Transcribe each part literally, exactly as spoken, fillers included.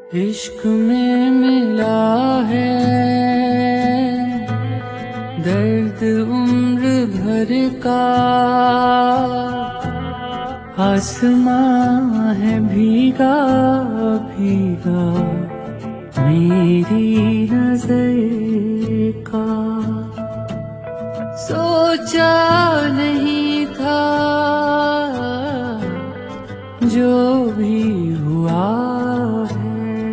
इश्क में मिला है दर्द उम्र भर का, आसमां है भीगा भीगा मेरी नजर का। सोचा नहीं था जो भी हुआ है,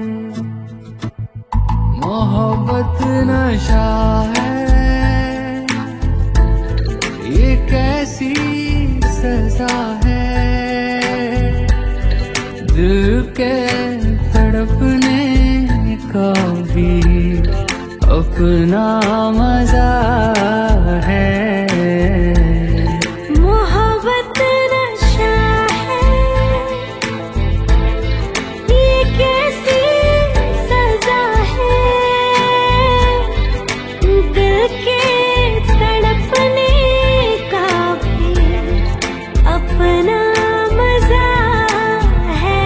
मोहब्बत नशा है, ये कैसी सजा है, दिल के तड़पने का भी अपना मजा है। मोहब्बत नशा है, ये कैसी सजा है, दिल के तड़पने का भी अपना मजा है।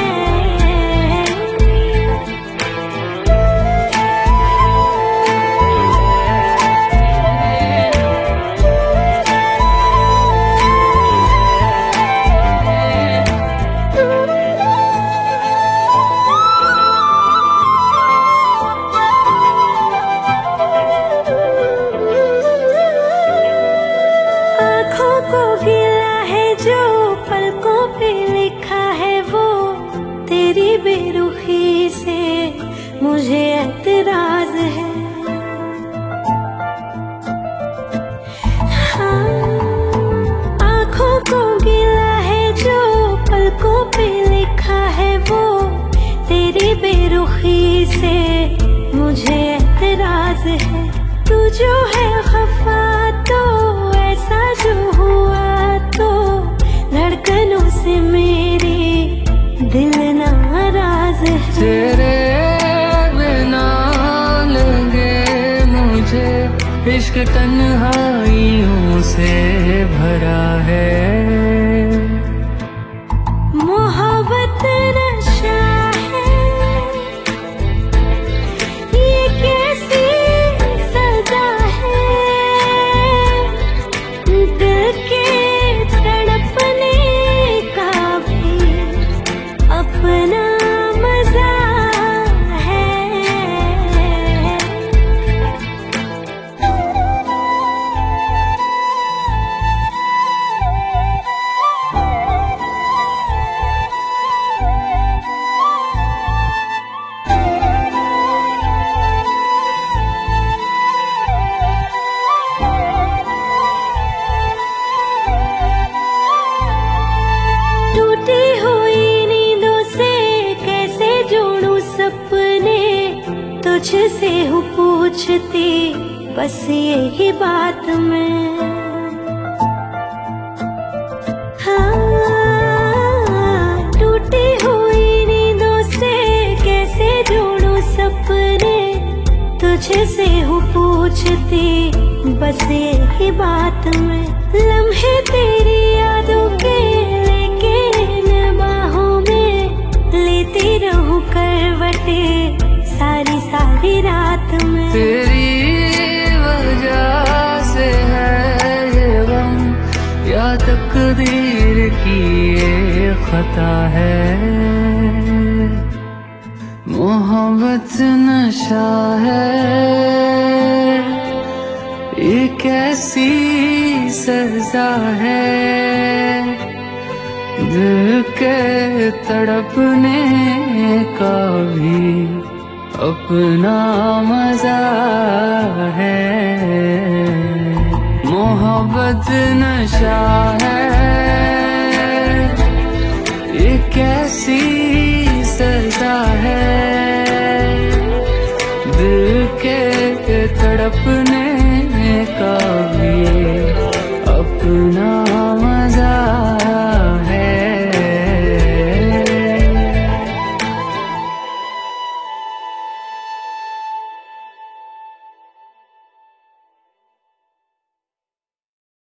आँखों को गिला है जो पलकों पे लिखा है, वो तेरी बेरुखी से मुझे एतराज है। हाँ, आँखों को गिला है जो पलकों पे लिखा है, वो तेरी बेरुखी से मुझे एतराज है। तू जो है खफा तो ऐसा जो हुआ तो धड़कनों से मेरी दिल नाराज है। तेरे बिना लगे मुझे इश्क तन्हाइयों से भरा है। मोहब्बत नशा है, ये कैसी सजा है, दिल के तड़पने का भी अपना मजा है। टूटी हुई नींदों से कैसे जोड़ूं सपने, तुझसे हूँ पूछती बस यही बात मैं। हाँ, टूटी हुई नींदों से कैसे जोड़ूं सपने, तुझसे हूँ पूछती बस यही बात मैं। लम्हे तेरी यादों के लेती रहूं करवटे सारी सारी रात में। तेरी वजह से है ये गम या तकदीर की ये खता है। मोहब्बत नशा है, ये कैसी सजा है, दिल के तड़पने का भी अपना मजा है। मोहब्बत नशा है, ये कैसी सजा है, दिल के तड़पने का